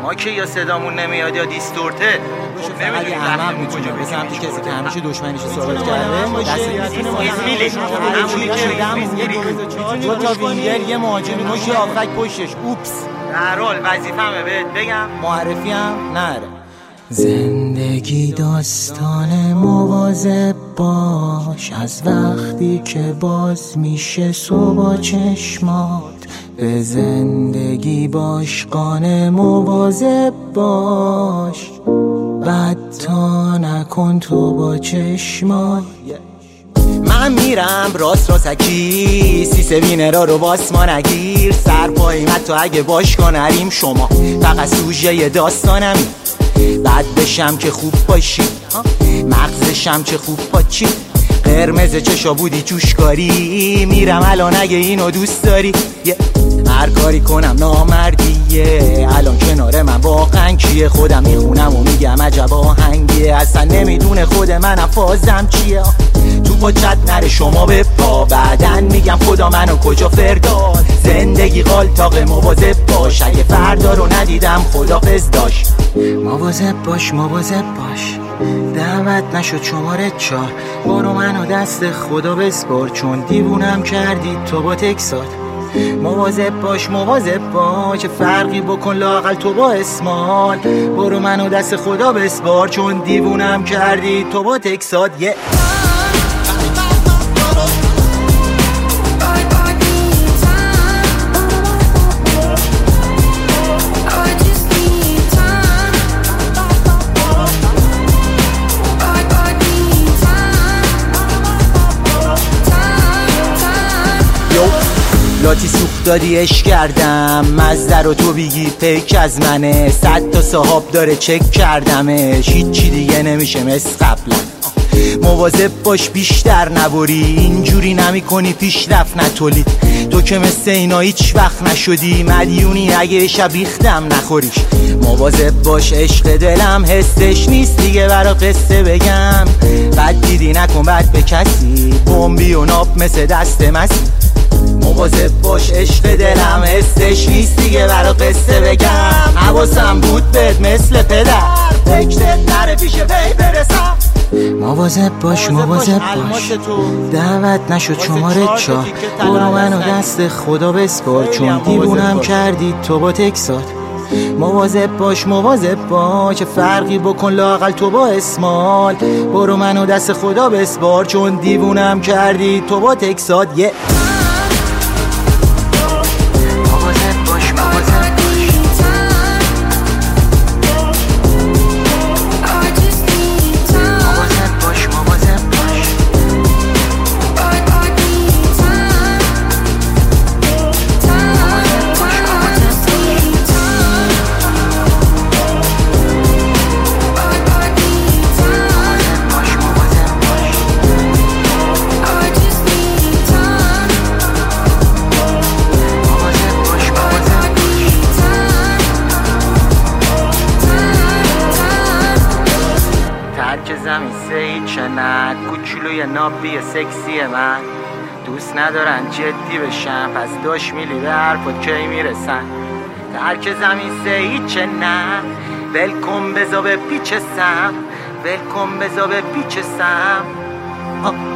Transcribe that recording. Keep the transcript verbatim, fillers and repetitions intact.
ما که یا صدامون نمیاد یا دیستورته خب نمیدونیم احمق میتونه به سمت کسی که همیشه دشمنیش ثابت کرده دست ایزمیلی دو تا وینگر یه مهاجم مشی آفک پشتش. اوپس در حال وظیفه‌مه بهت بگم معرفی هم نره. زندگی داستان مواظب باش از وقتی که باز میشه صبح چشمات. به زندگی باش قانع مواظب باش بد تا نکن تو با چشمات. من میرم راست راستکی سیسه وینرا رو باسما نگیر. سر پاییم حتی اگه باش کنریم شما فقط سوژه داستانمی. بد بشم که خوب باشی مغزشم چه خوب پاچی. قرمز چشا بودی جوشکاری میرم الان اگه اینو دوست داری. هر کاری کنم نامردیه الان کنار من واقعا کیه. خودم میخونم و میگم عجب آهنگیه اصلا نمیدونه خود منم فازم چیه. تو پاچت نره شما به پا بعدن میگم خدا منو کجا فرداد. زندگی قالتاق مواظب باش اگه فردا رو ندیدم خدافظ داشت. مواظب باش مواظب باش دعوت نشد شماره چهار. برو منو دست خدا بسپار چون دیوونم کردی تو با تکسات. مواظب باش مواظب باش چه فرقی بکن لااقل تو با اسمال. برو منو دست خدا بسپار چون دیوونم کردی تو با تکسات. یه لاتی سوخت دادی اش کردم مزده رو تو بگی پیک از منه. صد تا صاحب داره چک کردمش هیچی دیگه نمیشه مثل قبلا. مواظب باش بیشتر نبری اینجوری نمی کنی پیشرفت نتولید. تو که مثل اینا هیچ وقت نشدی مدیونی اگه شب ریختم نخوریش. مواظب باش عشق دلم حسش نیست دیگه برا قصه بگم. بد دیدی نکن بد به کسی بمبی و ناب مثل دست مسی. مواظب باش عشق دلم حسش نیست دیگه برا قصه بگم. حواسم بود بهت مثل پدر فکرت نره پیش پی برسم. مواظب باش مواظب باش دعوت نشد شماره چهار. برو منو دست خدا بسپار چون دیوونم کردی تو با تکسات. مواظب باش مواظب باش چه فرقی بکن لااقل تو با اسمال. برو منو دست خدا بسپار چون دیوونم کردی تو با تکسات. یه که زمین سهید چند کوچولوی نابی سکسی من دوست ندارن جدی بشن پس داش میلی به حرفت کی میرسن. ترک زمین سهید چند ولکن بزا به پیچ سم ولکن بزا به پیچ سم.